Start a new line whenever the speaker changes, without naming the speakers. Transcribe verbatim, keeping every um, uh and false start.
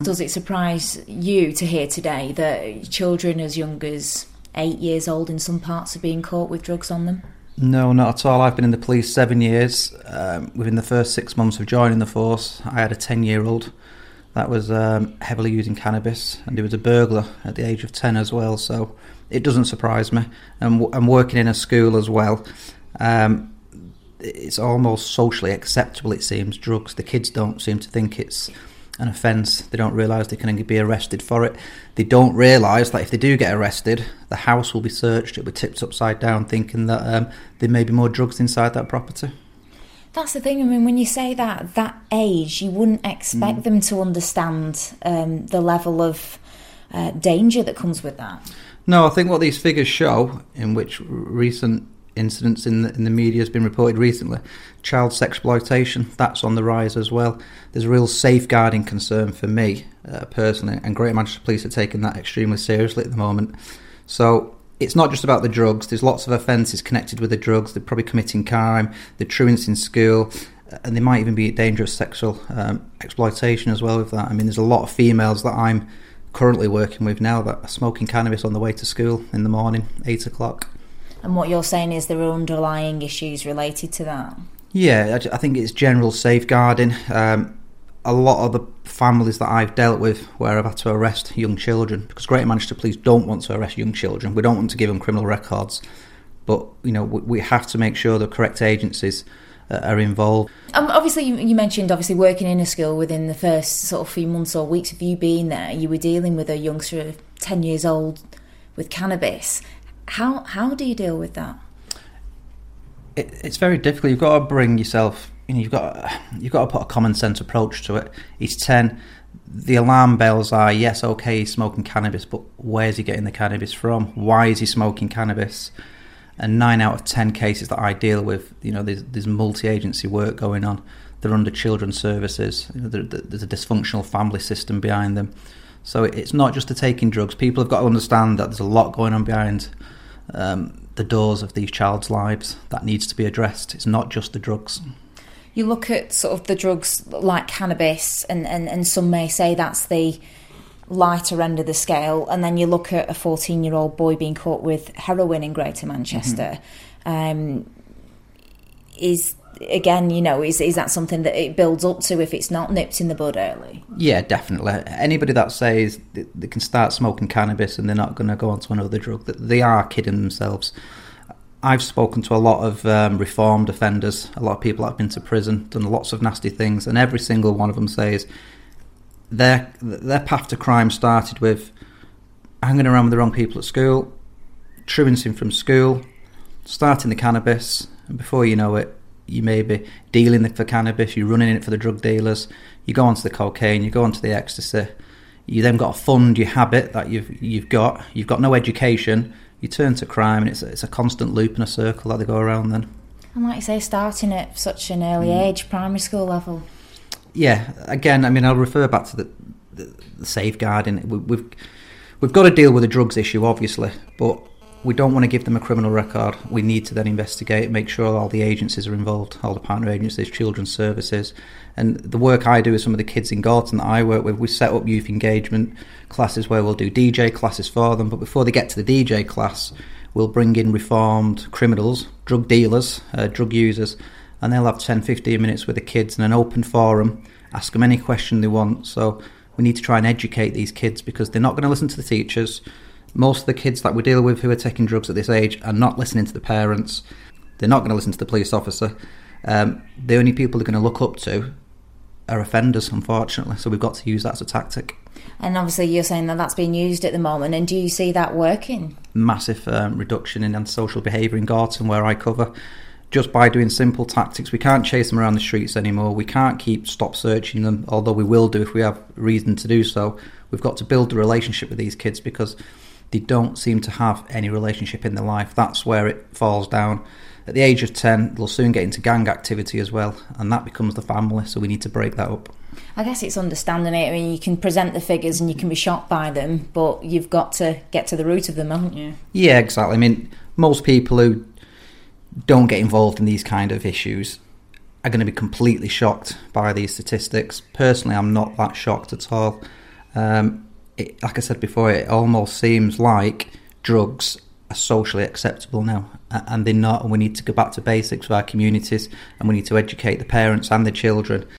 Does it surprise you to hear today that children as young as eight years old in some parts are being caught with drugs on them?
No, not at all. I've been in the police seven years. Um, within the first six months of joining the force, I had a ten-year-old that was um, heavily using cannabis, and he was a burglar at the age of ten as well, so it doesn't surprise me. And w- I'm working in a school as well. Um, it's almost socially acceptable, it seems, drugs. The kids don't seem to think it's an offence. They don't realise they can be arrested for it. They don't realise that if they do get arrested, the house will be searched, it'll be tipped upside down, thinking that um, there may be more drugs inside that property.
That's the thing. I mean, when you say that, at that age, you wouldn't expect mm. them to understand um, the level of uh, danger that comes with that.
No, I think what these figures show, in which recent incidents in the, in the media has been reported recently, child sexploitation, that's on the rise as well. There's a real safeguarding concern for me, uh, personally, and Greater Manchester Police are taking that extremely seriously at the moment. So it's not just about the drugs. There's lots of offences connected with the drugs. They're probably committing crime, they're truants in school, and they might even be dangerous sexual um, exploitation as well with that. I mean, there's a lot of females that I'm currently working with now that are smoking cannabis on the way to school in the morning, eight o'clock.
And what you're saying is there are underlying issues related to that?
Yeah, I think it's general safeguarding. Um, a lot of the families that I've dealt with where I've had to arrest young children, because Greater Manchester Police don't want to arrest young children. We don't want to give them criminal records. But, you know, we have to make sure the correct agencies uh, are involved.
Um, obviously, you, you mentioned, obviously, working in a school within the first sort of few months or weeks of you being there, you were dealing with a youngster of ten years old with cannabis. How how do you deal with that?
It, it's very difficult. You've got to bring yourself, you know, you've got you've got to put a common sense approach to it. He's ten. The alarm bells are, yes, okay, he's smoking cannabis, but where's he getting the cannabis from? Why is he smoking cannabis? And nine out of ten cases that I deal with, you know, there's, there's multi-agency work going on. They're under children's services. You know, there's a dysfunctional family system behind them. So it's not just the taking drugs. People have got to understand that there's a lot going on behind um, the doors of these child's lives that needs to be addressed. It's not just the drugs.
You look at sort of the drugs like cannabis, and, and, and some may say that's the lighter end of the scale, and then you look at a fourteen-year-old boy being caught with heroin in Greater Manchester. Mm-hmm. Um, is again, you know, is is that something that it builds up to if it's not nipped in the bud early? Yeah,
definitely. Anybody that says they can start smoking cannabis and they're not going to go on to another drug, they are kidding themselves. I've spoken to a lot of um, reformed offenders, a lot of people that have been to prison, done lots of nasty things, and every single one of them says their their path to crime started with hanging around with the wrong people at school, truanting from school, starting the cannabis, and before you know it, you may be dealing for cannabis, you're running it for the drug dealers, you go on to the cocaine, you go on to the ecstasy, you then got to fund your habit that you've you've got, you've got no education, you turn to crime, and it's, it's a constant loop and a circle that they go around then.
And like you say, starting at such an early mm. age, primary school level.
Yeah, again, I mean, I'll refer back to the, the, the safeguarding. We, we've we've got to deal with the drugs issue, obviously, but we don't want to give them a criminal record. We need to then investigate, make sure all the agencies are involved, all the partner agencies, children's services. And the work I do with some of the kids in Gorton that I work with, we set up youth engagement classes where we'll do D J classes for them. But before they get to the D J class, we'll bring in reformed criminals, drug dealers, uh, drug users, and they'll have ten, fifteen minutes with the kids in an open forum, ask them any question they want. So we need to try and educate these kids because they're not going to listen to the teachers. Most of the kids that we deal with who are taking drugs at this age are not listening to the parents. They're not going to listen to the police officer. Um, the only people they're going to look up to are offenders, unfortunately. So we've got to use that as a tactic.
And obviously you're saying that that's being used at the moment. And do you see that working?
Massive um, reduction in antisocial behaviour in Gorton, where I cover. Just by doing simple tactics. We can't chase them around the streets anymore. We can't keep stop searching them, although we will do if we have reason to do so. We've got to build a relationship with these kids because they don't seem to have any relationship in their life. That's where it falls down. At the age of ten, they'll soon get into gang activity as well, and that becomes the family, so we need to break that up.
I guess it's understanding it. I mean, you can present the figures and you can be shocked by them, but you've got to get to the root of them, haven't you?
Yeah, exactly. I mean, most people who don't get involved in these kind of issues are going to be completely shocked by these statistics. Personally, I'm not that shocked at all. Um, it, like I said before, it almost seems like drugs are socially acceptable now, and they're not, and we need to go back to basics for our communities, and we need to educate the parents and the children